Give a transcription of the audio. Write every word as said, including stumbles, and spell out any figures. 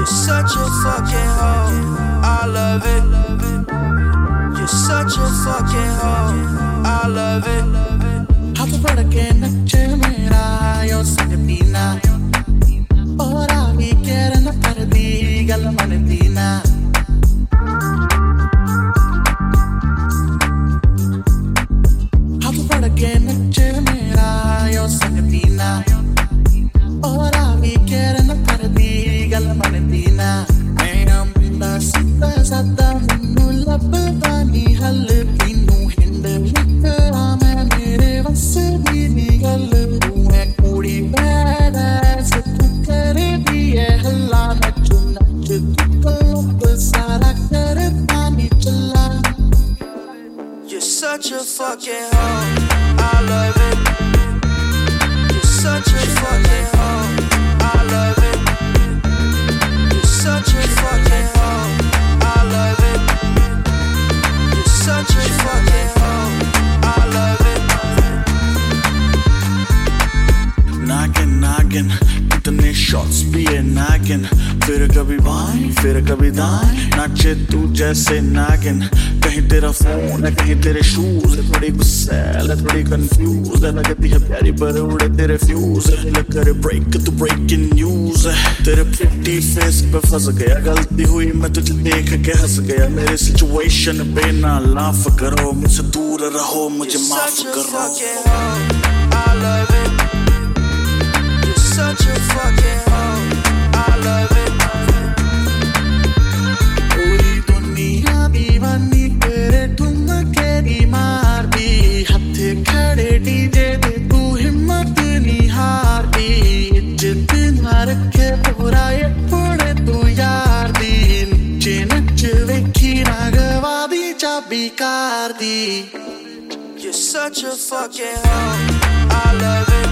such a fucking hoe, I love it. You're such a fucking hoe, I love it. हाथ बढ़ के नचे मेरा यो संग पीना और आवी केर न कर दी गल मन दीना हाथ बढ़ के नचे मेरा यो संग पीना और आवी केर न कर दी गल मन दीना मैं अम्बिंदा सिद्धा सदा मुन्नू लब्बदा नी हल पीनू हिंद मिकरा मैं मेरे वसे दी नी गल तू है कुड़ी badass तू करे दी है हल्ला नच नच तू कलब सारा कर पानी चला You're such a fucking hoe, I love it. You're such a fucking hoe, I love it. You're such a fucking hoe, I love it. You're such a fucking hoe, I love it. नागिन नागिन कितने shots भी है नागिन फिर कभी बाएं फिर कभी दाएं नाचे तू जैसे नागिन कहीं तेरा फोन है कहीं तेरे शूज है थोड़ी गुस्सैल है थोड़ी कंफ्यूज है लगती है प्यारी पर उड़े तेरे फ्यूज है लग करे ब्रेक तू ब्रेकिंग न्यूज है तेरे प्रिटी फेस पे फंस गया गलती हुई मैं तुझे देख के हंस गया मेरे सिचुएशन पे ना लाफ करो मुझसे दूर रहो मुझे माफ करो I love it. You're such a fucking hoe, I love it. पूरी दुनिया दीवानी तेरे ठुमके दी मारती हथे खड़े डीजे दे तू हिम्मत नहीं हारती इज्जत ना रखे पूरा ये पड़े तू यार दी नीचे नच वेखी ना गवा दी चाबी कार दी You're such a fucking hoe, I love it.